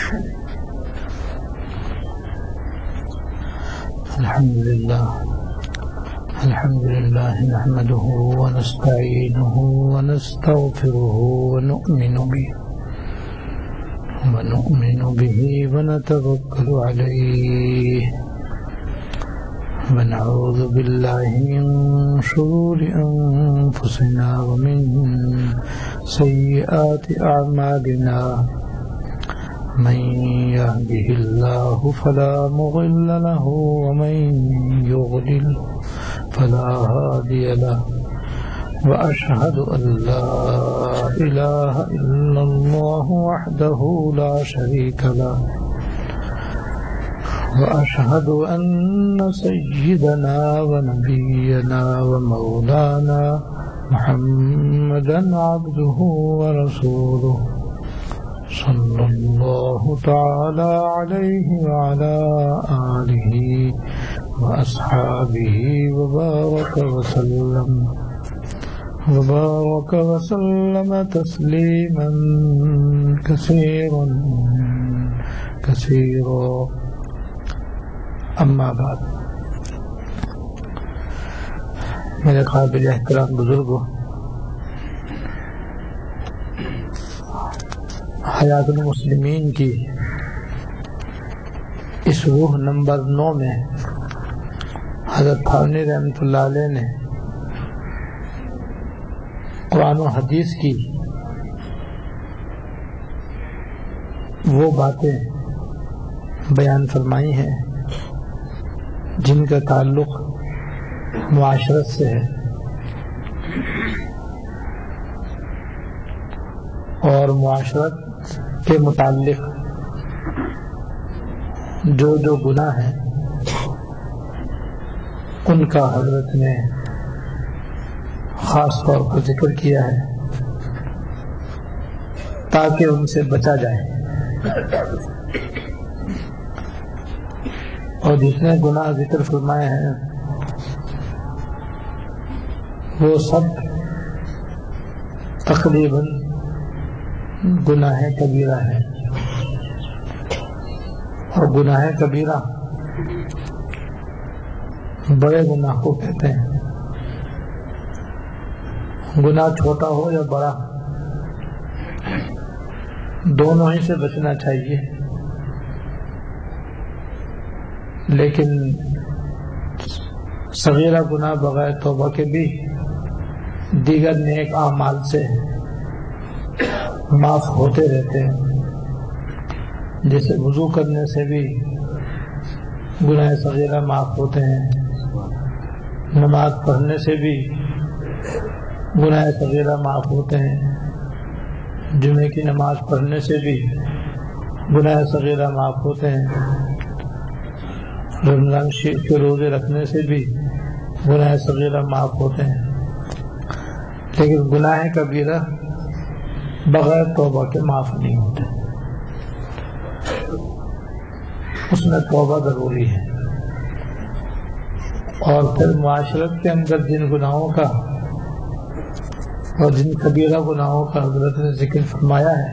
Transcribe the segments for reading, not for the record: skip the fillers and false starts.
الحمد لله نحمده ونستعينه ونستغفره ونؤمن به ونتوكل عليه ونعوذ بالله من شرور أنفسنا ومن سيئات أعمالنا من يهده الله فلا مضل له ومن يضلل فلا هادي له وأشهد أن لا إله إلا الله وحده لا شريك له وأشهد أن سيدنا ونبينا ومولانا محمدا عبده ورسوله صلى الله تعالى عليه وعلى آله وأصحابه وبارك وسلم تسليما كثيرا اما بعد. میرے قابل احترام بزرگوں، حیات المسلمین کی اس روح نمبر 9 میں حضرت تھانوی رحمۃ اللہ علیہ نے قرآن و حدیث کی وہ باتیں بیان فرمائی ہیں جن کا تعلق معاشرت سے ہے، اور معاشرت کے متعلق جو گناہ ہیں ان کا حضرت نے خاص طور پر ذکر کیا ہے تاکہ ان سے بچا جائے، اور جتنے گناہ ذکر فرمائے ہیں وہ سب تقریباً گناہ کبیرہ ہے، اور گناہ کبیرہ بڑے گناہ کو کہتے ہیں۔ گناہ چھوٹا ہو یا بڑا، دونوں ہی سے بچنا چاہیے، لیکن صغیرہ گناہ بغیر توبہ کے بھی دیگر نیک اعمال سے معاف ہوتے رہتے ہیں، جیسے وضو کرنے سے بھی گناہ صغیرہ معاف ہوتے ہیں، نماز پڑھنے سے بھی گناہ صغیرہ معاف ہوتے ہیں، جمعے کی نماز پڑھنے سے بھی گناہ صغیرہ معاف ہوتے ہیں، رمضان شریف کے روزے رکھنے سے بھی گناہ صغیرہ معاف ہوتے ہیں، لیکن گناہ کبیرہ بغیر توبہ کے معاف نہیں ہوتے، اس میں توبہ ضروری ہے۔ اور پھر معاشرت کے اندر جن گناہوں کا اور جن کبیرہ گناہوں کا حضرت نے ذکر فرمایا ہے،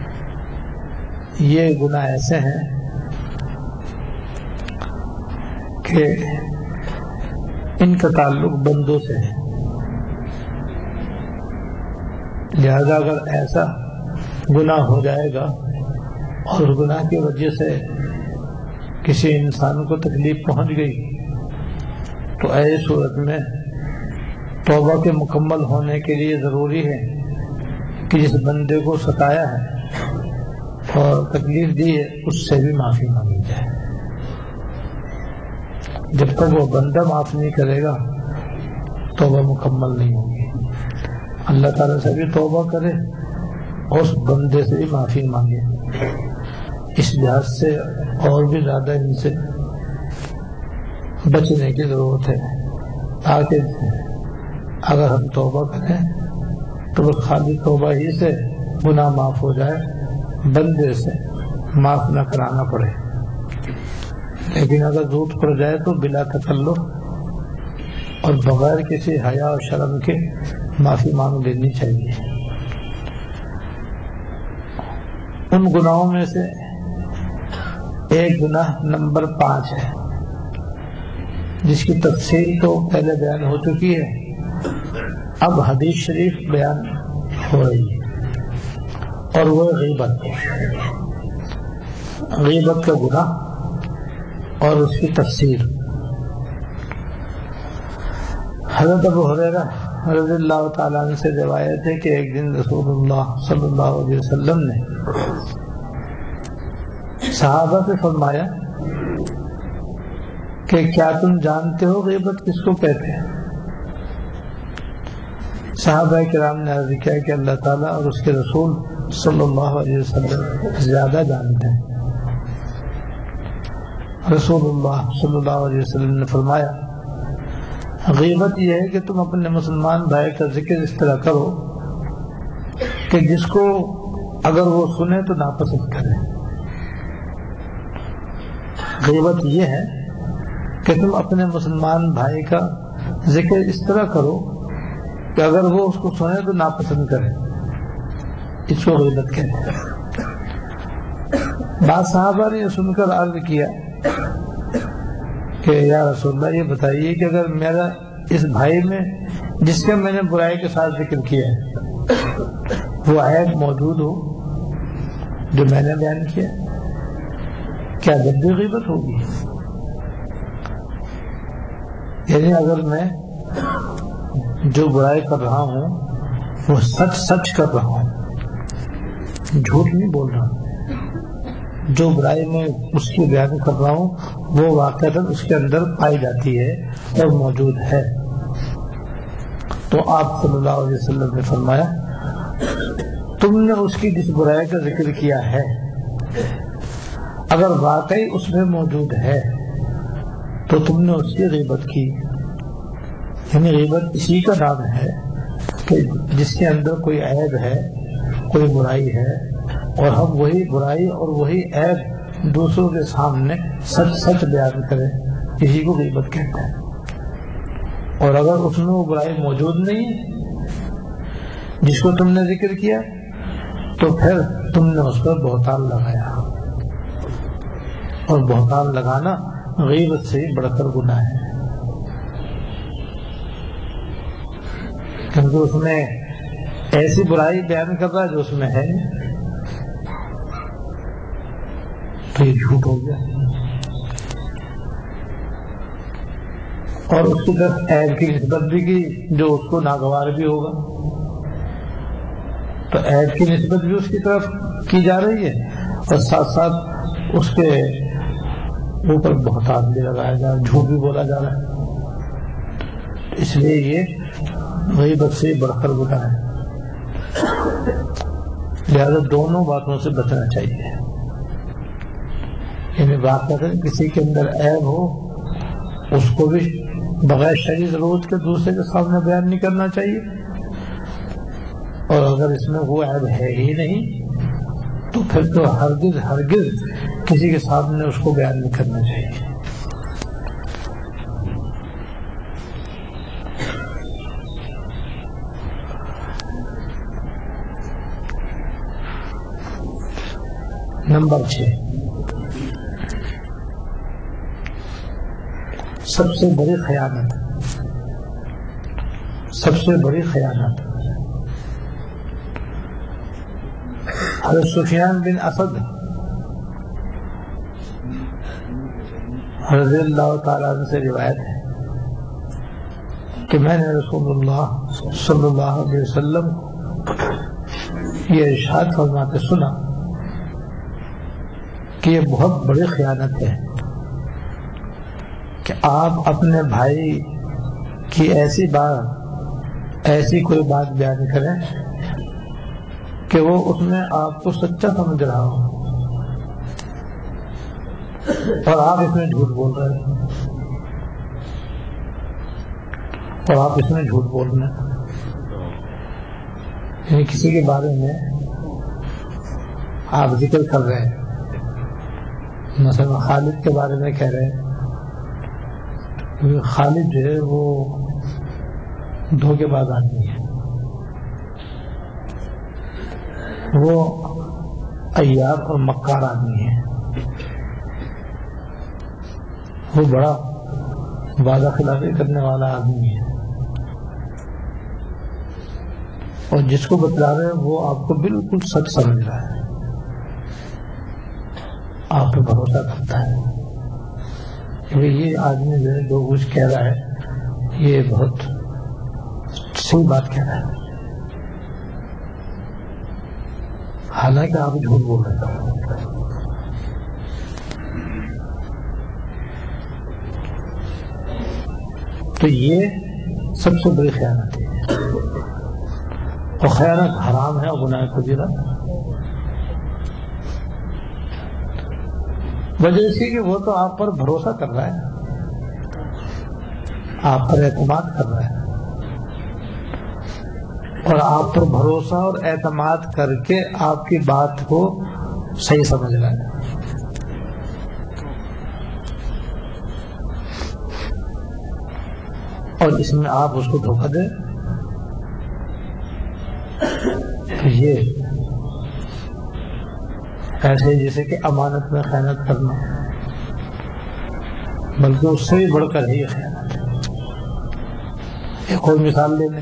یہ گناہ ایسے ہیں کہ ان کا تعلق بندوں سے ہے، لہذا اگر ایسا گناہ ہو جائے گا اور اس گناہ کی وجہ سے کسی انسان کو تکلیف پہنچ گئی تو ایسی صورت میں توبہ کے مکمل ہونے کے لیے ضروری ہے کہ جس بندے کو ستایا ہے اور تکلیف دی ہے اس سے بھی معافی مانگی جائے۔ جب تک وہ بندہ معاف نہیں کرے گا توبہ مکمل نہیں ہوگی۔ اللہ تعالیٰ سے بھی توبہ کرے اور اس بندے سے بھی معافی مانگے، اس لحاظ سے اور بھی زیادہ ان سے بچنے کی ضرورت ہے، تاکہ اگر ہم توبہ کریں تو بس خالی توبہ ہی سے گناہ معاف ہو جائے، بندے سے معاف نہ کرانا پڑے۔ لیکن اگر ضرورت پڑ جائے تو بلا تکلف اور بغیر کسی حیا اور شرم کے معافی مانگ لینی چاہیے۔ ان گناہوں میں سے ایک گناہ نمبر 5 ہے جس کی تفصیل تو پہلے بیان ہو چکی ہے، اب حدیث شریف بیان ہو رہی ہے، اور وہ غیبت کا گناہ اور اس کی تفصیل۔ حضرت ابو ہریرہ رضی اللہ تعالیٰ عنہ سے روایت ہے کہ ایک دن رسول اللہ صلی اللہ علیہ وسلم نے صحابہ سے فرمایا کہ کیا تم جانتے ہو غیبت کس کو کہتے ہیں؟ صحابہ کرام نے عرض کیا کہ اللہ تعالیٰ اور اس کے رسول صلی اللہ علیہ وسلم زیادہ جانتے ہیں۔ رسول اللہ صلی اللہ علیہ وسلم نے فرمایا غیبت یہ ہے کہ تم اپنے مسلمان بھائی کا ذکر اس طرح کرو کہ جس کو اگر وہ سنے تو ناپسند کرے۔ غیبت یہ ہے کہ تم اپنے مسلمان بھائی کا ذکر اس طرح کرو کہ اگر وہ اس کو سنے تو ناپسند کرے، اس کو غیبت کہتے ہیں۔ بعض صحابہ نے یہ سن کر عرض کیا کہ یا رسول اللہ یہ بتائیے کہ اگر میرا اس بھائی میں جس کا میں نے برائی کے ساتھ ذکر کیا ہے وہ عیب موجود ہو جو میں نے بیان کیا، کیا جب بھی غیبت ہوگی؟ یعنی اگر میں جو برائی کر رہا ہوں وہ سچ کر رہا ہوں، جھوٹ نہیں بول رہا ہوں، جو برائی میں اس کی بیان کر رہا ہوں وہ واقعتاً اس کے اندر پائی جاتی ہے اور موجود ہے، تو آپ صلی اللہ علیہ وسلم نے فرمایا تم نے اس کی جس برائی کا ذکر کیا ہے اگر واقعی اس میں موجود ہے تو تم نے اس کی غیبت کی۔ یعنی غیبت اسی کا نام ہے کہ جس کے اندر کوئی عیب ہے، کوئی برائی ہے، اور ہم وہی برائی اور وہی عیب دوسروں کے سامنے سچ بیان کریں، اسی کو غیبت کہتے ہیں۔ اور اگر اس میں وہ برائی موجود نہیں جس کو تم نے ذکر کیا تو پھر تم نے اس پر بہتان لگایا، اور بہتان لگانا غیبت سے بڑھ کر گناہ ہے، کیونکہ اس میں ایسی برائی بیان کر رہا ہے جو اس میں ہے، تو یہ جھوٹ ہو گیا۔ اور اس کی طرف عیب کی نسبت بھی کی جو اس کو ناگوار بھی ہوگا، تو عیب کی نسبت بھی اس کی طرف کی جا رہی ہے، اور ساتھ ساتھ اس کے اوپر بہتان بھی لگایا جا رہا ہے، جھوٹ بھی بولا جا رہا ہے، اس لیے یہ غیبت سے بڑھ کر گناہ ہے۔ لہذا دونوں باتوں سے بچنا چاہیے، یعنی واقعہ کسی کے اندر عیب ہو اس کو بھی بغیر شرعی ضرورت کے دوسرے کے سامنے بیان نہیں کرنا چاہیے، اور اگر اس میں وہ عیب ہے ہی نہیں تو پھر تو ہرگز کسی کے سامنے اس کو بیان نہیں کرنا چاہیے۔ نمبر 6، سب سے بڑی خیانت حضرت سفیان بن اسد رضی اللہ تعالیٰ عنہ سے روایت ہے کہ میں نے رسول اللہ صلی اللہ علیہ وسلم یہ ارشاد فرماتے سنا کہ یہ بہت بڑی خیانت ہے کہ آپ اپنے بھائی کی ایسی کوئی بات بیان کریں کہ وہ اس میں آپ کو سچا سمجھ رہا ہو اور آپ اس میں جھوٹ بول رہے ہیں، یعنی کسی کے بارے میں آپ ذکر کر رہے ہیں، مثلا خالد کے بارے میں کہہ رہے ہیں، خالد جو ہے وہ دھوکے باز آدمی ہے، وہ عیار اور مکار آدمی ہے، وہ بڑا وعدہ خلافی کرنے والا آدمی ہے، اور جس کو بتلا رہے ہیں وہ آپ کو بالکل سچ سمجھ رہا ہے، آپ پہ بھروسہ کرتا ہے کہ یہ آدمی جو کچھ کہہ رہا ہے یہ بہت صحیح بات کہہ رہا ہے، حالانکہ آپ جھوٹ بول رہے ہیں۔ تو یہ سب سے بڑی خیانت ہے، اور خیانت حرام ہے اور گناہ کبیرہ۔ وجہ اسی کہ وہ تو آپ پر بھروسہ کر رہا ہے، آپ پر اعتماد کر رہا ہے، اور آپ پر بھروسہ اور اعتماد کر کے آپ کی بات کو صحیح سمجھ رہا ہے۔ اور اس میں آپ اس کو دھوکہ دیں تو یہ ایسے جیسے کہ امانت میں خیانت کرنا، بلکہ اس سے بھی بڑھ کر ہی خیانت ہے۔ ایک اور مثال لے لیں،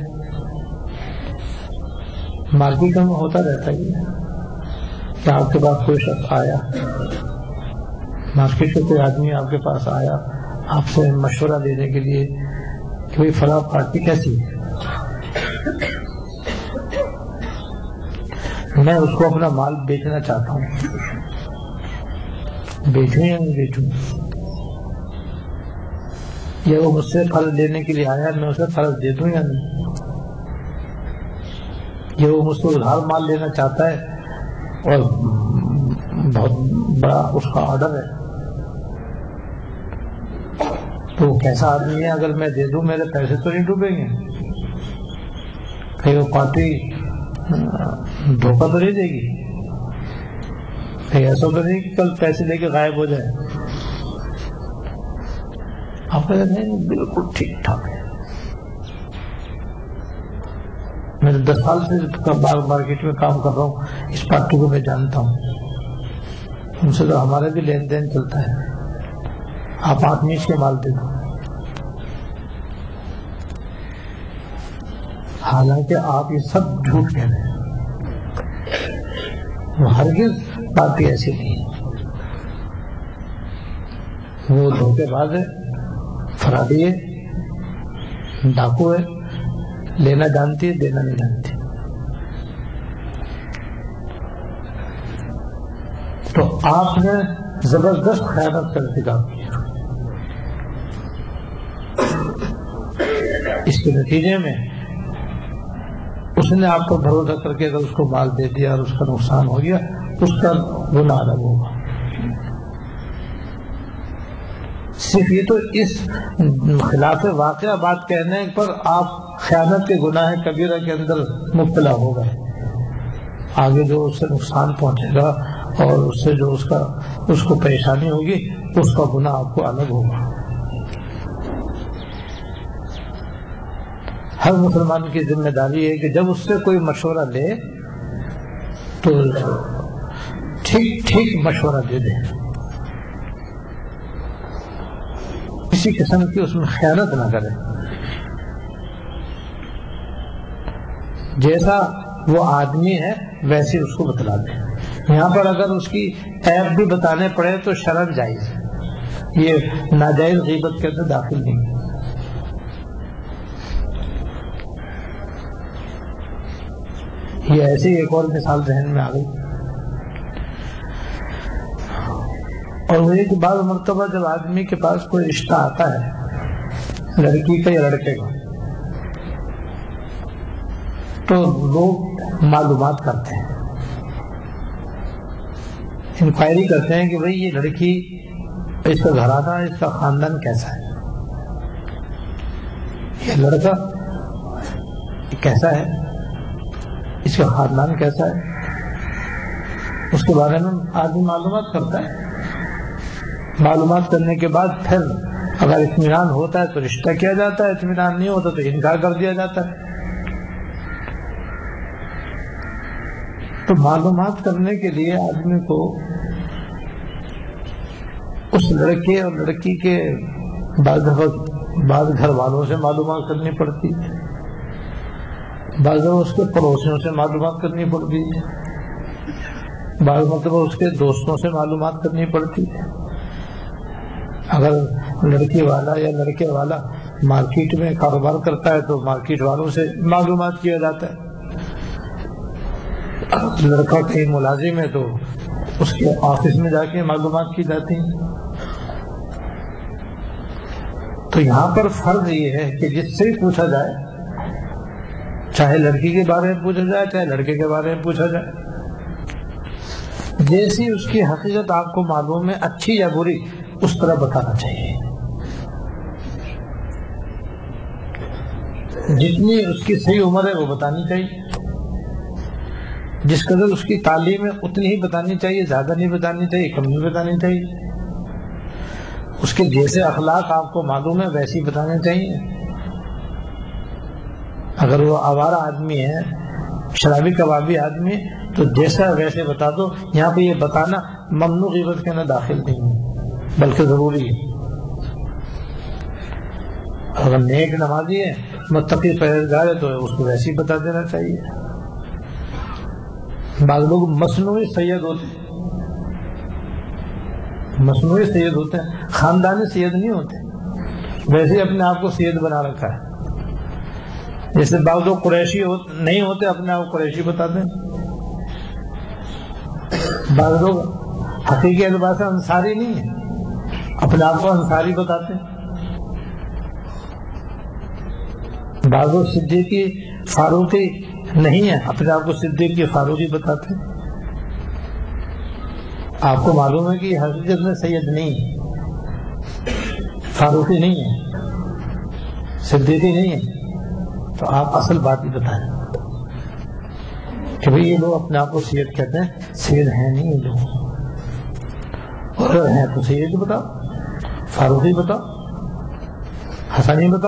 مارکیٹ میں ہوتا رہتا ہے کہ آپ کے پاس کوئی شخص آیا، مارکیٹ سے کوئی آدمی آپ کے پاس آیا آپ سے مشورہ دینے کے لیے کہ بھائی فلاں پارٹی کیسی ہے، میں اس کو اپنا مال بیچنا چاہتا ہوں، بیچوں یا نہیں بیچوں، یا وہ مجھ سے قرض لینے کے لیے آیا میں اسے قرض دے دوں یا نہیں، یا وہ مجھ سے ادھار مال لینا چاہتا ہے اور بہت بڑا اس کا آرڈر ہے، تو وہ کیسا آدمی ہے، اگر میں دے دوں میرے پیسے تو نہیں ڈوبیں گے، کہیں وہ پارٹی دھوکہ تو نہیں دے گی، کہیں ایسا تو نہیں کہ کل پیسے لے کے غائب ہو جائے۔ آپ کہتے ہیں بالکل ٹھیک ٹھاک ہے، میں 10 سال سے مارکیٹ میں کام کر رہا ہوں، اس پارٹی کو میں جانتا ہوں، ان سے تو ہمارا بھی لین دین چلتا ہے، آپ آدمی کے مال دے دو۔ حالانکہ آپ یہ سب جھوٹ کہہ رہے ہیں، وہ ہرگز پارٹی ایسی نہیں ہے، وہ دھوکے باز ہے، فرادی ہے، ڈاکو ہے، لینا جانتی ہے دینا نہیں جانتی۔ تو آپ نے زبردست خیانت کا ارتکاب کیا، اس کے نتیجے میں اس نے آپ کو بھروسہ کر کے اگر اس کو مال دے دیا اور اس کا نقصان ہو گیا، اس کا گناہ الگ ہوگا۔ صرف یہ تو اس خلاف واقعہ بات کہنے پر آپ خیانت کے گناہ کبیرہ کے اندر مبتلا ہو گئے، آگے جو اس سے نقصان پہنچے گا اور اس سے جو اس کو پریشانی ہوگی اس کا گناہ آپ کو الگ ہوگا۔ ہر مسلمان کی ذمہ داری ہے کہ جب اس سے کوئی مشورہ لے تو ٹھیک ٹھیک مشورہ دے دے، کسی قسم کی اس میں خیانت نہ کرے، جیسا وہ آدمی ہے ویسے اس کو بتلا دے۔ یہاں پر اگر اس کی عیب بھی بتانے پڑے تو شرعاً جائز ہے، یہ ناجائز غیبت کے اندر داخل نہیں۔ یہ ایسی ایک اور مثال ذہن میں آ گئی، اور وہ ایک بعض مرتبہ جب آدمی کے پاس کوئی رشتہ آتا ہے لڑکی کا یا لڑکے کا، تو لوگ معلومات کرتے ہیں، انکوائری کرتے ہیں کہ بھئی یہ لڑکی، اس کا گھرانہ، اس کا خاندان کیسا ہے، یہ لڑکا کیسا ہے، اس کا خاندان کیسا ہے، اس کے بارے میں آدمی معلومات کرتا ہے۔ معلومات کرنے کے بعد پھر اگر اطمینان ہوتا ہے تو رشتہ کیا جاتا ہے، اطمینان نہیں ہوتا تو انکار کر دیا جاتا ہے۔ تو معلومات کرنے کے لیے آدمی کو اس لڑکے اور لڑکی کے بعض گھر والوں سے معلومات کرنی پڑتی ہے، بعض اس کے پڑوسیوں سے معلومات کرنی پڑتی ہے، بعض اس کے دوستوں سے معلومات کرنی پڑتی ہے۔ اگر لڑکی والا یا لڑکے والا مارکیٹ میں کاروبار کرتا ہے تو مارکیٹ والوں سے معلومات کیا جاتا ہے، لڑکا کہیں ملازم ہے تو اس کے آفس میں جا کے معلومات کی جاتی ہیں۔ تو یہاں پر فرض یہ ہے کہ جس سے پوچھا جائے، چاہے لڑکی کے بارے میں پوچھا جائے چاہے لڑکے کے بارے میں پوچھا جائے، جیسی اس کی حقیقت آپ کو معلوم ہے، اچھی یا بری، اس طرح بتانا چاہیے۔ جتنی اس کی صحیح عمر ہے وہ بتانی چاہیے، جس قدر اس کی تعلیم ہے اتنی ہی بتانی چاہیے، زیادہ نہیں بتانی چاہیے، کم نہیں بتانی چاہیے۔ اس کے جیسے اخلاق آپ کو معلوم ہے ویسے ہی بتانے چاہیے۔ اگر وہ آوارہ آدمی ہے، شرابی کبابی آدمی، تو جیسا ویسے بتا دو۔ یہاں پہ یہ بتانا ممنوع غیبت کے اندر داخل نہیں ہے، بلکہ ضروری ہے۔ اگر نیک نمازی ہے، متقی پرہیزگار ہے، تو اس کو ویسے ہی بتا دینا چاہیے۔ بعض لوگ مصنوعی سید ہوتے ہیں، مصنوعی سید ہوتے ہیں، خاندانی سید نہیں ہوتے، ویسے ہی اپنے آپ کو سید بنا رکھا ہے۔ جیسے بعض لوگ قریشی نہیں ہوتے، اپنے آپ کو قریشی بتاتے ہیں۔ بعض لوگ حقیقی اعتبار سے انصاری نہیں ہیں، اپنے آپ کو انصاری بتاتے ہیں۔ بعض لوگ صدیقی فاروقی نہیں ہیں، اپنے آپ کو صدیقی فاروقی بتاتے ہیں۔ آپ کو معلوم ہے کہ حقیقت میں سید نہیں ہے، فاروقی نہیں ہے، صدیقی نہیں ہے، تو آپ اصل بات ہی بتائیں کہ بھئی یہ لوگ اپنے آپ کو سید کہتے ہیں، سید ہیں نہیں یہ لوگ، اور ہیں تو سید بتاؤ، فاروقی بتاؤ، حسنی بتاؤ،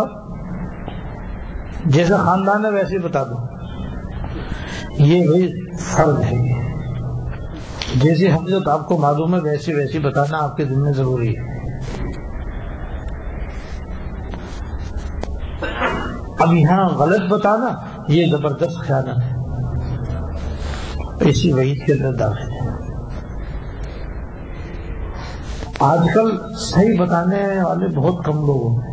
جیسا خاندان ہے ویسے بتا دو۔ یہ بھئی فرض ہے، جیسی حقیقت آپ کو معلوم ہے ویسی بتانا آپ کے ذمہ ضروری ہے۔ اب یہاں غلط بتانا یہ زبردست خیانت ہے، اسی وحید کے اندر داخل ہے۔ آج کل صحیح بتانے والے بہت کم لوگ ہیں۔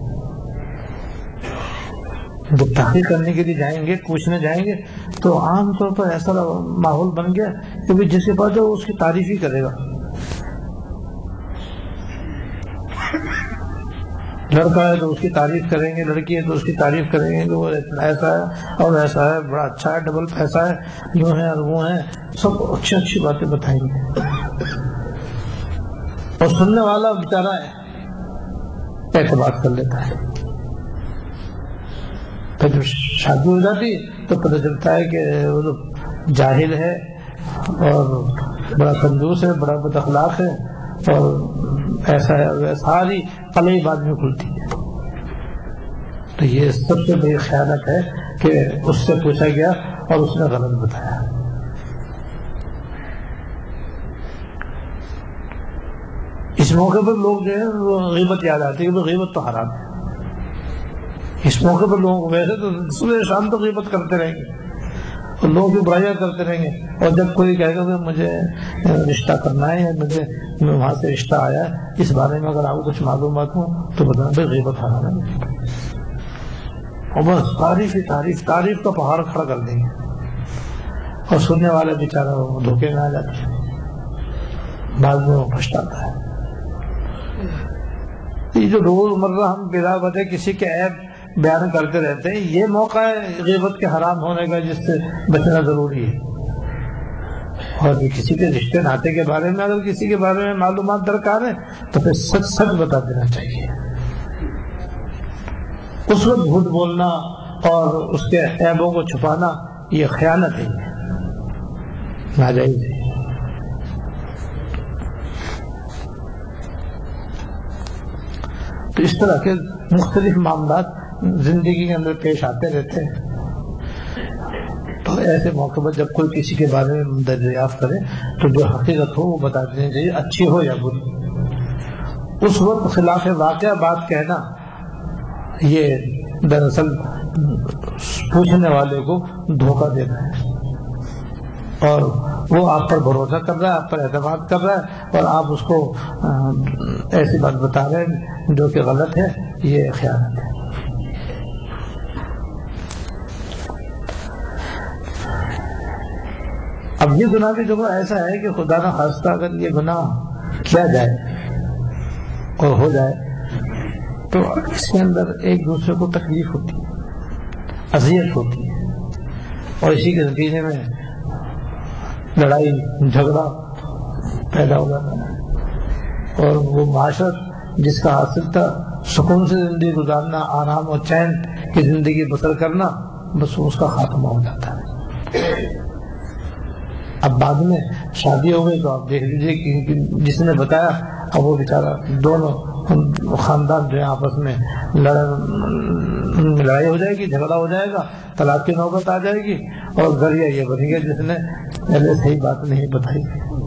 جب تحقیق کرنے کے لیے جائیں گے، پوچھنے جائیں گے، تو عام طور پر ایسا ماحول بن گیا کہ جس کے پاس جو اس کی تعریف ہی کرے گا۔ لڑکا ہے تو اس کی تعریف کریں گے، لڑکی ہے تو اس کی تعریف کریں گے کہ وہ ایسا ہے اور ایسا ہے، بڑا اچھا ہے، ڈبل پیسہ ہے، یوں ہے اور وہ ہے، سب اچھی باتیں بتائیں گے۔ اور سننے والا بیچارہ اعتماد کر لیتا ہے۔ پھر جب شادی ہو جاتی تو پتہ چلتا ہے کہ وہ جاہل ہے اور بڑا کنجوس ہے، بڑا بد اخلاق ہے، اور ایسا ہے، ساری قلعی بعد میں کھلتی ہے۔ تو یہ سب سے بڑی خیانت ہے کہ اس سے پوچھا گیا اور اس نے غلط بتایا۔ اس موقع پر لوگ جو ہے وہ غیبت یاد آتی ہے کہ غیبت تو حرام ہے۔ اس موقع پر لوگوں کو ویسے تو صبح شام تو غیبت کرتے رہیں گے اور لوگ بھی برائیاں کرتے رہیں گے، اور جب کوئی کہے گا کہ مجھے رشتہ کرنا ہے یا مجھے وہاں سے رشتہ آیا ہے، اس بارے میں اگر آپ کو کچھ معلومات ہوں تو بتانا، بھائی غیبت حرام ہے، اور بس تعریف کا پہاڑ کھڑا کر دیں گے، اور سننے والا بیچارہ وہ دھوکے میں آ جاتا ہے، بعد میں وہ پچھتاتا ہے۔ یہ جو روزمرہ ہم بلا وجہ کسی کے عیب بیان کرتے رہتے ہیں، یہ موقع ہے غیبت کے حرام ہونے کا، جس سے بچنا ضروری ہے۔ اور کسی کے رشتے ناطے کے بارے میں اگر کسی کے بارے میں معلومات درکار ہے تو پھر سچ بتا دینا چاہیے۔ اس وقت جھوٹ بولنا اور اس کے عیبوں کو چھپانا یہ خیانت ہے، ناجائز ہے۔ تو اس طرح کے مختلف معاملات زندگی کے اندر پیش آتے رہتے ہیں۔ تو ایسے موقع پر جب کوئی کسی کے بارے میں دریافت کرے تو جو حقیقت ہو وہ بتا دینی چاہیے، اچھی ہو یا بری۔ اس وقت خلاف واقعہ بات کہنا یہ دراصل پوچھنے والے کو دھوکہ دینا ہے، اور وہ آپ پر بھروسہ کر رہا ہے، آپ پر اعتماد کر رہا ہے، اور آپ اس کو ایسی بات بتا رہے ہیں جو کہ غلط ہے، یہ خیانت ہے۔ اب یہ گناہ کی جگہ ایسا ہے کہ خدا نہ خواستہ اگر یہ گناہ کیا جائے اور ہو جائے تو اس کے اندر ایک دوسرے کو تکلیف ہوتی ہے، اذیت ہوتی ہے، اور اسی کے نتیجے میں لڑائی جھگڑا پیدا ہو جاتا ہے، اور وہ معاشرت جس کا حاصل تھا سکون سے زندگی گزارنا، آرام اور چین کی زندگی بسر کرنا، بس اس کا خاتمہ ہو جاتا ہے۔ اب بعد میں شادی ہو گئی تو آپ دیکھ لیجیے کہ جس نے بتایا اب وہ بیچارہ دونوں خاندان جو ہے آپس میں لڑائی ہو جائے گی، جھگڑا ہو جائے گا، طلاق کی نوبت آ جائے گی، اور ذریعہ یہ بنے گا جس نے پہلے صحیح بات نہیں بتائی۔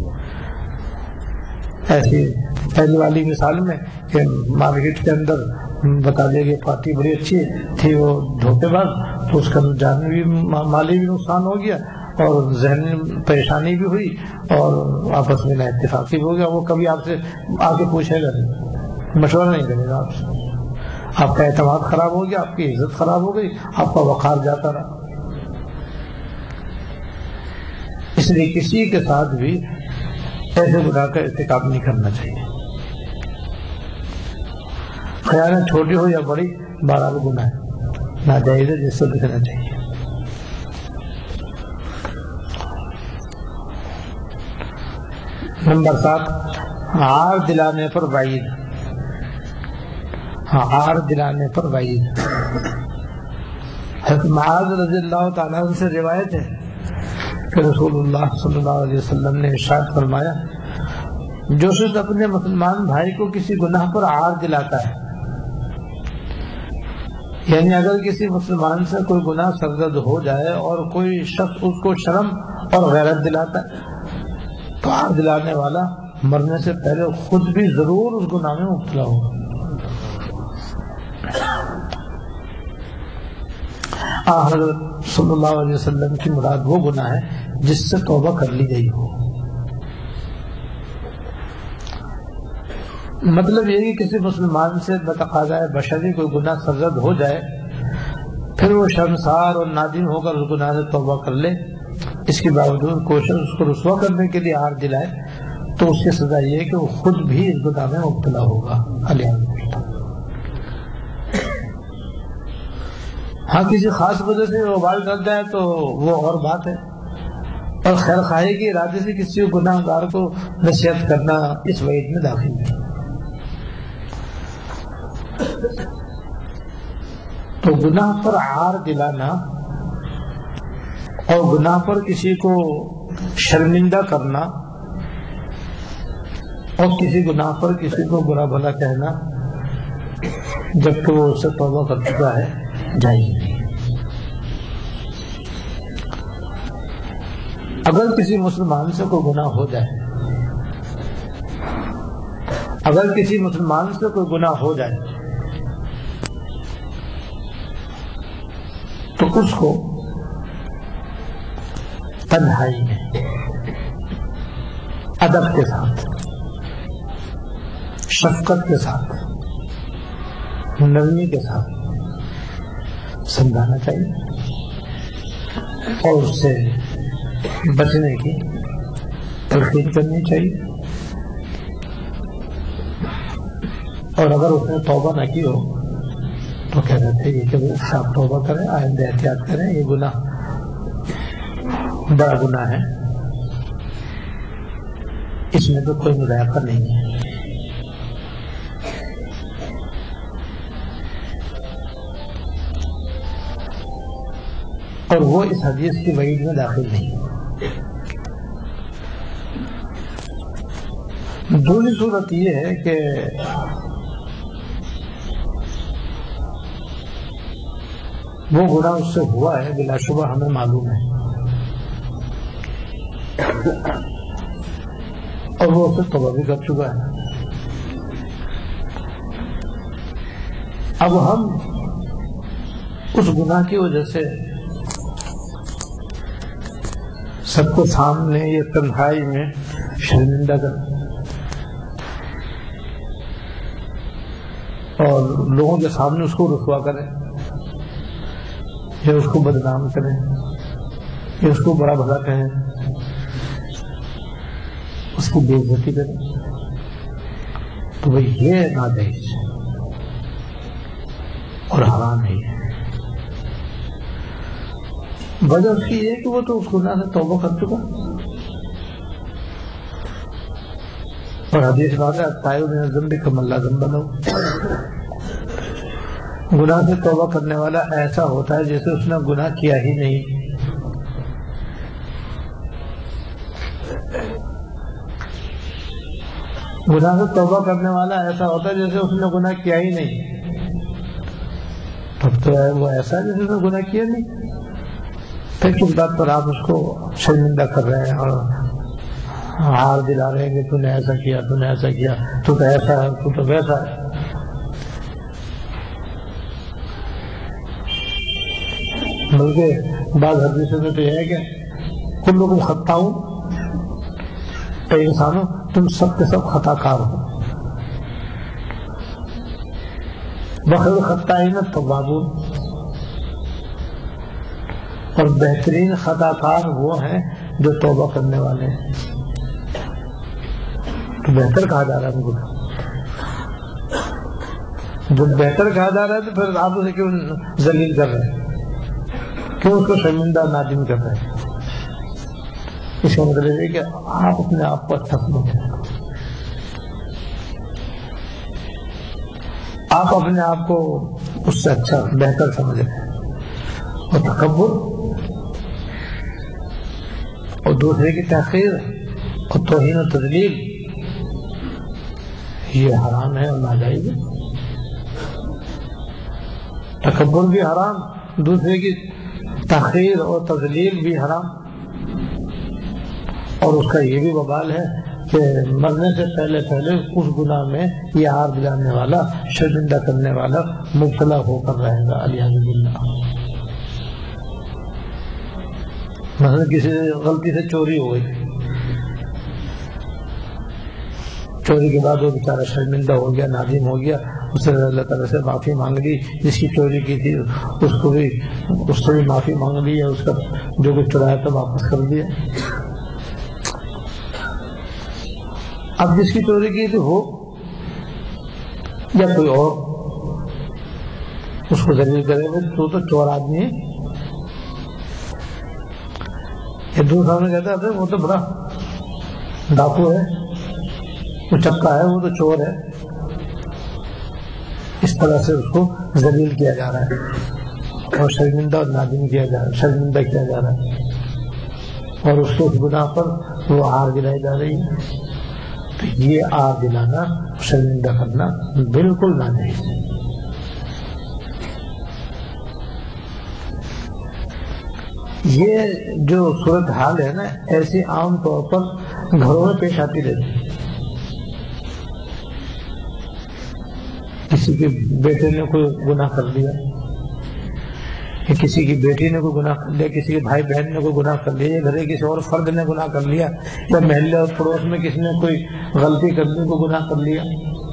ایسی پہلی والی مثال میں کہ مارکیٹ کے اندر بتا دیا کہ پارٹی بڑی اچھی تھی، وہ دھوکے باز، تو اس کا جانی بھی مالی بھی نقصان ہو گیا، اور ذہنی پریشانی بھی ہوئی، اور آپس میں نا اتفاقی بھی ہو گیا۔ وہ کبھی آپ سے آ کے پوچھے گا نہیں، مشورہ نہیں کرے گا آپ سے، آپ کا اعتماد خراب ہو گیا، آپ کی عزت خراب ہو گئی، آپ کا وقار جاتا رہا۔ اس لیے کسی کے ساتھ بھی ایسے گناہ کا ارتکاب نہیں کرنا چاہیے، خیانت چھوٹی ہو یا بڑی، بہرحال گناہ ہے، ناجائز ہے، جس سے بچنا چاہیے۔ نمبر 7، عار دلانے پر وعید۔ عار دلانے پر وعید۔ حضرت معاذ رضی اللہ تعالیٰ عنہ سے روایت ہے کہ رسول اللہ صلی اللہ علیہ وسلم نے ارشاد فرمایا، جو شخص اپنے مسلمان بھائی کو کسی گناہ پر عار دلاتا ہے، یعنی اگر کسی مسلمان سے کوئی گناہ سرزد ہو جائے اور کوئی شخص اس کو شرم اور غیرت دلاتا ہے، تو عار دلانے والا مرنے سے پہلے خود بھی ضرور اس گناہ میں مبتلا ہوگا۔ حضرت صلی اللہ علیہ وسلم کی مراد وہ گناہ ہے جس سے توبہ کر لی گئی ہو۔ مطلب یہ کہ کسی مسلمان سے بتقاضائے بشری کوئی گناہ سرزد ہو جائے، پھر وہ شرمسار اور نادم ہو کر اس گناہ سے توبہ کر لے، اس کے باوجود کوشش اس کو رسوا کرنے کے لیے عار دلائے، تو اس کی سزا یہ ہے کہ وہ خود بھی اس گناہ میں مبتلا ہوگا۔ ہاں کسی خاص وجہ سے وہ وبال کر جائے تو وہ اور بات ہے، اور خیر خواہی کے ارادے سے کسی گناہ گار کو نصیحت کرنا اس وعید میں داخل ہے۔ تو گناہ پر عار دلانا اور گناہ پر کسی کو شرمندہ کرنا اور کسی گناہ پر کسی کو برا بھلا کہنا جبکہ وہ اس سے توبہ کر چکا ہے، جائز نہیں۔ اگر کسی مسلمان سے کوئی گناہ ہو جائے، اگر کسی مسلمان سے کوئی گناہ ہو جائے تو اس کو تنہائی میں ادب کے ساتھ، شفقت کے ساتھ، نرمی کے ساتھ سمجھانا چاہیے اور اس سے بچنے کی تلقین کرنی چاہیے، اور اگر اس نے توبہ نہ کی ہو تو کہہ دیتے ہیں کہ آپ توبہ کریں، آئندہ احتیاط کریں، یہ گناہ بڑا گناہ ہے، اس میں تو کوئی مذاکرہ نہیں ہے۔ اور وہ اس حدیث کی وعید میں داخل نہیں۔ دوسری صورت یہ ہے کہ وہ گناہ اس سے ہوا ہے، بلا شبہ ہمیں معلوم ہے، اور وہ اسے توبہ بھی کر چکا ہے، اب ہم اس گناہ کی وجہ سے سب کو سامنے یہ تنہائی میں شرمندہ کریں اور لوگوں کے سامنے اس کو رسوا کریں یا اس کو بدنام کریں یا اس کو برا بھلا کہیں، اس کی بے عزتی کریں، تو بھئی یہ ناجائز اور حرام ہے۔ وجہ اس کی یہ کہ وہ تو اس گناہ سے توبہ کر چکا، اور حدیث بات ہے التائب من الذنب کمن لا ذنب لہ، گناہ سے توبہ کرنے والا ایسا ہوتا ہے جیسے اس نے گناہ کیا ہی نہیں۔ گناہ سے توبہ کرنے والا ایسا ہوتا ہے جیسے اس نے گناہ کیا ہی نہیں، تب تو وہ ایسا ہے جیسے اس نے گناہ کیا نہیں۔ پھر کس بات پر آپ اس کو شرمندہ کر رہے ہیں اور ہار دلا رہے ہیں کہ تو نے ایسا کیا، تو نے ایسا کیا، تو ایسا ہے، تو ویسا ہے۔ بلکہ بعض حدیثوں میں تو یہ ہے کہ کلکم خطاؤن، اے انسانوں تم سب کے سب خطا کار ہو، وخیر الخطائین التوابون، اور بہترین خطا کار وہ ہیں جو توبہ کرنے والے ہیں۔ تو بہتر کہا جا رہا ہے ان کو، جب بہتر کہا جا رہا ہے تو پھر آپ اسے کیوں ذلیل کر رہے ہیں، کیوں اس کو شرمندہ نادم کر رہے ہیں؟ اس کا مطلب ہے کہ آپ اپنے آپ کو اچھا سمجھیں، آپ اپنے آپ کو اس سے اچھا بہتر سمجھ رہے ہیں، اور تکبر اور دوسرے کی تحقیر اور توہین و تذلیل یہ حرام ہے اور ناجائز ہے۔ تکبر بھی حرام، دوسرے کی تحقیر اور تذلیل بھی حرام، اور اس کا یہ بھی وبال ہے کہ مرنے سے پہلے اس گناہ میں یہ ہار دلانے والا، شرمندہ کرنے والا مبتلا ہو کر رہے گا، علیہ باللہ۔ مثلا کسی غلطی سے چوری ہو گئی، چوری کے بعد وہ بیچارہ شرمندہ ہو گیا، نادم ہو گیا، اس سے اللہ تعالیٰ سے معافی مانگ لی، جس کی چوری کی تھی اس سے بھی معافی مانگ لی، اس کا جو کچھ چرایا تھا واپس کر دیا۔ اب جس کی چوری کی تھی ہو یا کوئی اور اس کو ذلیل کرے گا، تو چور آدمی ہے۔ دوسرا میں کہتا ہے وہ تو بڑا ڈاکو ہے، وہ چپکا ہے، وہ تو چور ہے۔ اس طرح سے اس کو ذلیل کیا جا رہا ہے اور شرمندہ اور نادم کیا جا رہا ہے، شرمندہ کیا جا رہا ہے، اور اس کو اس گناہ پر وہ آر دلائی جا رہی ہے۔ تو یہ آر دلانا، شرمندہ کرنا بالکل ناجائز ہے۔ یہ جو صورتحال ہے نا، ایسی عام طور پر گھروں میں پیش آتی رہتی ہے۔ کسی کے بیٹے نے کوئی گناہ کر لیا، یا کسی کی بیٹی نے کوئی گناہ کر لیا، کسی کے بھائی بہن نے کوئی گناہ کر لیا، یا گھر کے کسی اور فرد نے گناہ کر لیا، یا محلے اور پڑوس میں کسی نے کوئی غلطی کر لی، کوئی گناہ کر لیا،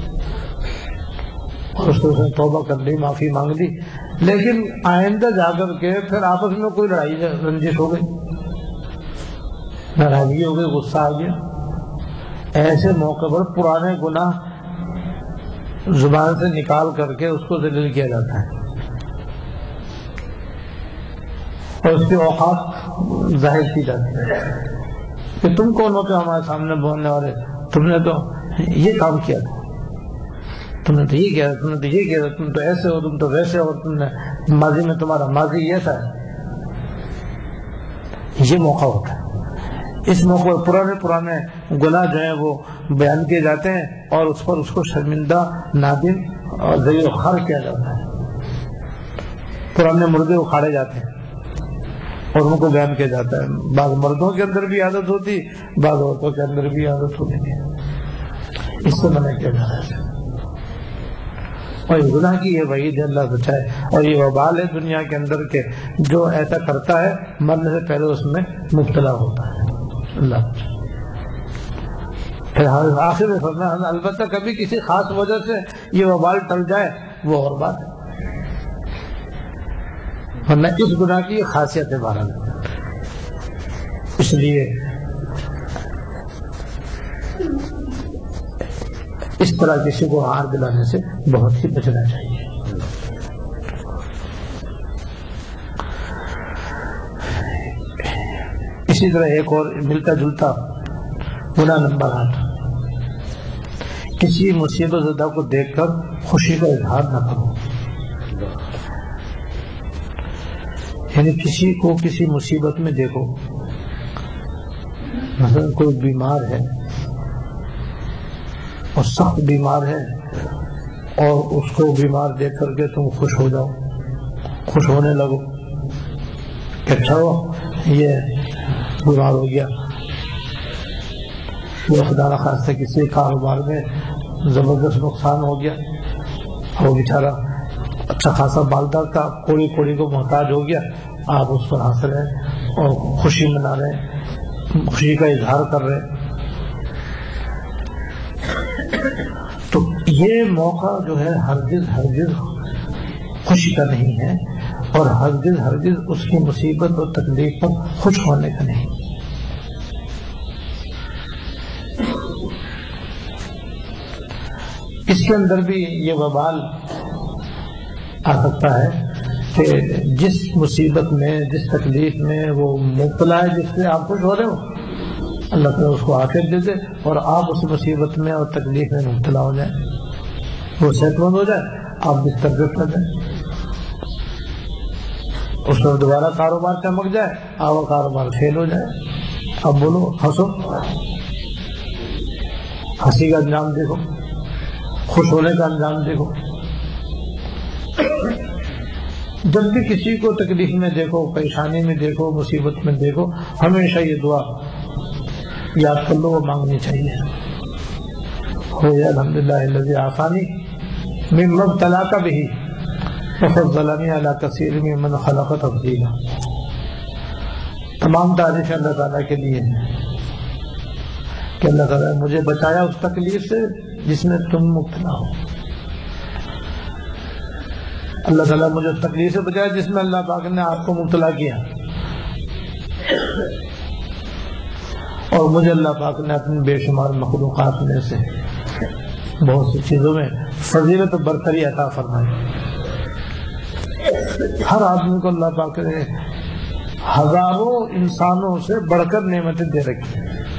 اور اس نے توبہ کر لی، معافی مانگ لی، لیکن آئندہ جا کر کے پھر آپس میں کوئی لڑائی رنجش ہو گئی، ناراضگی ہو گئی، غصہ آ گیا، ایسے موقع پر پرانے گناہ زبان سے نکال کر کے اس کو ذلیل کیا جاتا ہے، اور اس کے اوقات ظاہر کی جاتی ہے کہ تم کون ہوتے ہمارے سامنے بولنے والے، تم نے تو یہ کام کیا تھا، تم نے تو یہ کیا، تم نے تو یہ کیا، تم تو ایسے ہو، تم تو ویسے ہو، تم نے ماضی میں تمہارا ماضی یہ تھا۔ یہ موقع ہوتا ہے، اس موقع پر پرانے گناہ جو ہیں وہ بیان کیے جاتے ہیں، اور اس پر اس کو شرمندہ، نادم اور ذلیل و خوار کیا جاتا ہے۔ پرانے مردے اکھاڑے جاتے ہیں اور ان کو بیان کیا جاتا ہے۔ بعض مردوں کے اندر بھی عادت ہوتی، بعض عورتوں کے اندر بھی عادت ہوتی ہے، اس سے منع کیا جا رہا ہے۔ اور یہ گناہ کی یہ وعید ہے، اللہ بچائے، اور یہ وبال ہے دنیا کے اندر کے جو ایسا کرتا ہے مرنے سے پہلے اس میں مبتلا ہوتا ہے۔ اللہ پھر آخر میں فرمایا البتہ کبھی کسی خاص وجہ سے یہ وبال ٹل جائے وہ اور بات ہے، ورنہ اس گناہ کی خاصیت ہے بہرحال۔ اس لیے اس طرح کسی کو ہار دلانے سے بہت ہی بچنا چاہیے۔ اسی طرح ایک اور ملتا جلتا گناہ نمبر 8، کسی مصیبت زدہ کو دیکھ کر خوشی کا اظہار نہ کرو۔ یعنی کسی کو کسی مصیبت میں دیکھو، مثلا کوئی بیمار ہے اور سخت بیمار ہے، اور اس کو بیمار دیکھ کر کے تم خوش ہو جاؤ، خوش ہونے لگو کہ اچھا ہو یہ بیمار ہو گیا، یہ خدا نہ خواستہ کسی کاروبار میں زبردست نقصان ہو گیا، وہ بیچارہ اچھا خاصا مالدار تھا، کوڑی کوڑی کو محتاج ہو گیا، آپ اس پر ہنس رہے ہیں اور خوشی منا رہے ہیں، خوشی کا اظہار کر رہے ہیں۔ تو یہ موقع جو ہے ہرگز خوشی کا نہیں ہے، اور ہرگز اس کی مصیبت اور تکلیف پر خوش ہونے کا نہیں۔ اس کے اندر بھی یہ وبال آ سکتا ہے کہ جس مصیبت میں، جس تکلیف میں وہ مبتلا ہے، جس سے آپ خوش ہو رہے ہو، اللہ تعالیٰ اس کو عافیت دے دے اور آپ اس مصیبت میں اور تکلیف میں مبتلا ہو جائیں، وہ صحت مند ہو جائے، آپ بستر پہ پڑ جائیں، اس میں دوبارہ کاروبار چمک جائے، آپ کا کاروبار فیل ہو جائے، اب بولو ہنسو، ہنسی کا انجام دیکھو، خوش ہونے کا انجام دیکھو۔ جب بھی کسی کو تکلیف میں دیکھو، پریشانی میں دیکھو، مصیبت میں دیکھو، ہمیشہ یہ دعا یاد کر لو، وہ مانگنی چاہیے، ہو یا الحمدللہ الذی عافانی مما ابتلاک بہ وفضلنی علی کثیر ممن خلق تفضیلا۔ تمام تعریف اللہ تعالیٰ کے لیے کہ اللہ تعالیٰ نے مجھے بچایا اس تکلیف سے جس میں تم مبتلا ہو، اللہ تعالیٰ مجھے اس تکلیف سے بچایا جس میں اللہ پاک نے آپ کو مبتلا کیا، اور مجھے اللہ پاک نے اپنی بے شمار مخلوقات میں سے بہت سی چیزوں میں فضیلت و برتری عطا فرمائی۔ ہر آدمی کو اللہ پاک نے ہزاروں انسانوں سے بڑھ کر نعمتیں دے رکھی،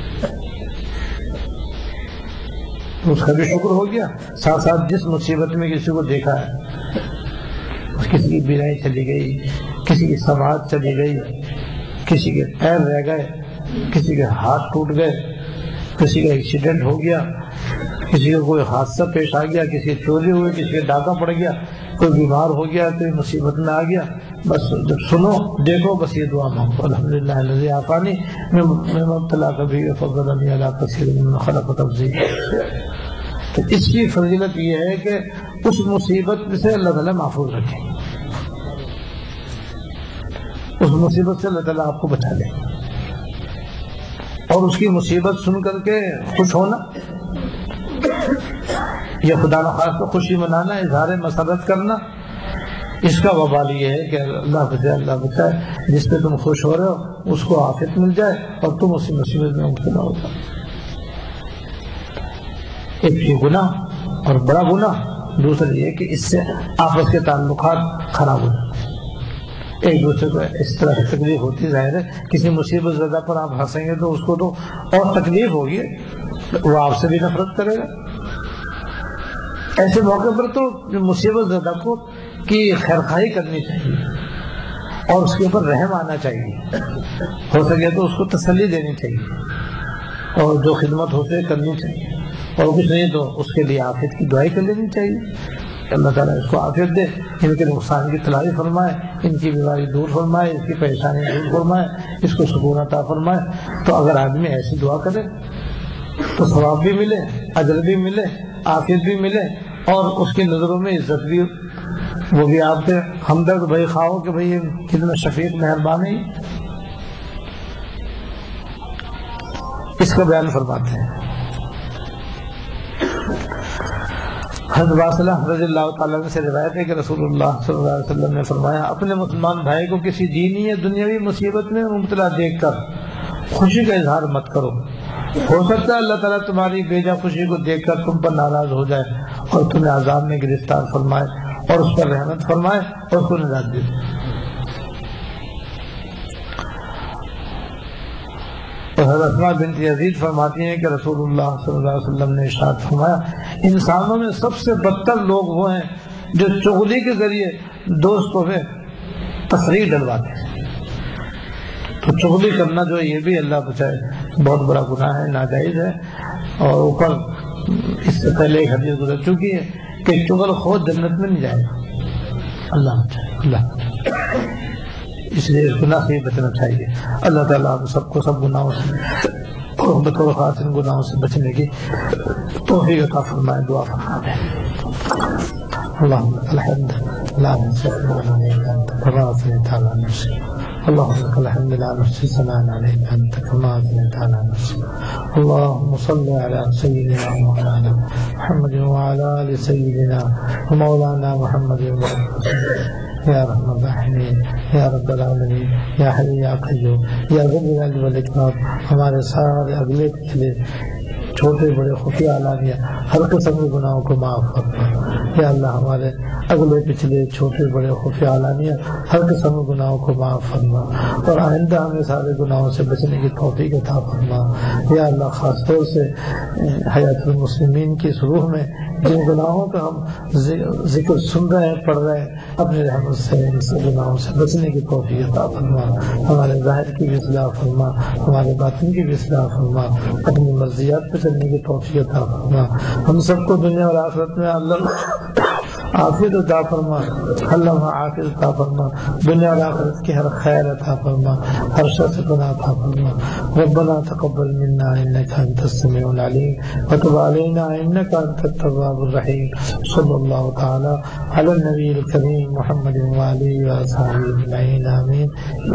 اس کا بھی شکر ہو گیا، ساتھ ساتھ جس مصیبت میں کسی کو دیکھا ہے، کسی کی بینائی چلی گئی، کسی کی سماعت چلی گئی، کسی کے پیر رہ گئے، کسی کے ہاتھ ٹوٹ گئے، کسی کا ایکسیڈنٹ ہو گیا، کسی کو کوئی حادثہ پیش آ گیا، کسی کی چوری ہوئی، کسی کا ڈاکہ پڑ گیا، کوئی بیمار ہو گیا، کوئی مصیبت میں آ گیا، بس جب سنو دیکھو بس یہ دعا مانگو الحمدللہ الذی عافانی مما ابتلاک بہ وفضلنی علی کثیر ممن خلق تفضیلا۔ تو اس کی فضیلت یہ ہے کہ اس مصیبت سے اللہ تعالیٰ محفوظ رکھے، اس مصیبت سے اللہ تعالیٰ آپ کو بچا لے، اور اس کی مصیبت سن کر کے خوش ہونا یا خدا نخواستہ خوشی منانا، اظہار مسرت کرنا، اس کا وبال یہ ہے کہ اللہ بچائے جس پہ تم خوش ہو رہے ہو اس کو عافیت مل جائے اور تم اسی مصیبت میں مبتلا ہو جاؤ۔ ایک یہ گناہ اور بڑا گناہ، دوسرا یہ کہ اس سے آپس کے تعلقات خراب ہو جائیں، ایک دوسرے کو اس طرح سے تکلیف ہوتی، ظاہر ہے کسی مصیبت زدہ پر آپ ہنسیں گے تو اس کو تو اور تکلیف ہوگی، وہ آپ سے بھی نفرت کرے گا۔ ایسے موقع پر تو مصیبت زدہ کو کی خیرخواہی کرنی چاہیے اور اس کے اوپر رحم آنا چاہیے، ہو سکے تو اس کو تسلی دینی چاہیے اور جو خدمت ہو سکے کرنی چاہیے، اور کچھ نہیں تو اس کے لیے عافیت کی دعائی کر لینی چاہیے کہ اللہ تعالیٰ اس کو عافیت دے، ان کے نقصان کی تلائی فرمائے، ان کی بیماری دور فرمائے، اس کی پریشانی دور فرمائے، اس کو سکون عطا فرمائے۔ تو اگر آدمی ایسی دعا کرے تو ثواب بھی ملے، اجر بھی ملے، عافیت بھی ملے، اور اس کی نظروں میں عزت بھی، وہ بھی آپ کے ہمدرد بھائی خواہوں کہ بھائی کتنا شفیق مہربان ہے، اس کا بیان فرماتے ہیں۔ حضرت واصلہ رضی اللہ تعالیٰ عنہ سے روایت ہے کہ رسول اللہ صلی اللہ علیہ وسلم نے فرمایا، اپنے مسلمان بھائی کو کسی دینی یا دنیاوی مصیبت میں مبتلا دیکھ کر خوشی کا اظہار مت کرو، ہو سکتا ہے اللہ تعالیٰ تمہاری بیجا خوشی کو دیکھ کر تم پر ناراض ہو جائے اور تمہیں عذاب میں گرفتار فرمائے اور اس پر رحمت فرمائے اور اس کو نجات دے۔ حضرت اسماء بنت یزید فرماتی ہیں کہ رسول اللہ صلی اللہ علیہ وسلم نے ارشاد فرمایا، انسانوں میں سب سے بدتر لوگ وہ ہیں جو چغلی کے ذریعے دوستوں میں تفریح ڈلواتے ہیں۔ تو چغلی کرنا جو ہے یہ بھی اللہ بچائے بہت بڑا گناہ ہے، ناجائز ہے، اور اوپر اس سے پہلے ایک حدیث گزر چکی ہے کہ چغل خود جنت میں نہیں جائے گا، اللہ بچائے، اللہ بچائے، اس لیے اس گناہ سے بچنا چاہیے۔ اللہ تعالیٰ ہم سب کو سب گناہوں سے اور بطور خاص ان گناہوں سے بچنے کی توفیق عطا فرمائے، دعا فرمائے۔ اللهم لك الحمد لا نحصي ثناء عليك أنت كما أثنيت على نفسك، اللهم لك الحمد لا نحصي ثناء عليك أنت كما أثنيت على نفسك، اللهم صل على سيدنا ومولانا محمد وعلى آل سيدنا ومولانا محمد یا رحمن الرحیم، یا رب العالمین، یا حی یا قیوم، یا ذو الجلال والاکرام، ہمارے سارے اگلے پچھلے چھوٹے بڑے خفیہ علانیہ ہر قسم کے گناہوں کو معاف فرما۔ یا اللہ ہمارے اگلے پچھلے چھوٹے بڑے خفیہ علانیہ ہر قسم کے گناہوں کو معاف فرما، اور آئندہ ہمیں سارے گناہوں سے بچنے کی توفیق عطا فرما۔ یا اللہ خاص طور سے حیات المسلمین کی روح میں جن گناہوں کا ہم ذکر سن رہے ہیں، پڑھ رہے ہیں، اپنے رحمت سے ان سے گناہوں سے بچنے کی توفیق عطا فرما، ہمارے ظاہر کی بھی اصلاح فرما، ہمارے باطن کی بھی اصلاح فرما، اپنی مرضیات پہ چلنے کی توفیق عطا فرما، ہم سب کو دنیا اور آخرت میں اللہ عافیت عطا فرما، اللہ عافیت عطا فرما، دنیا اور آخرت کی ہر خیر عطا فرما، ہر شر سے پناہ عطا فرما۔ ربنا تقبل منا انك انت السميع العليم وتب علينا انك انت التواب الرحيم، صلی اللہ تعالی علی النبی الکریم محمد وآلہ وصحبہ اجمعین، آمین۔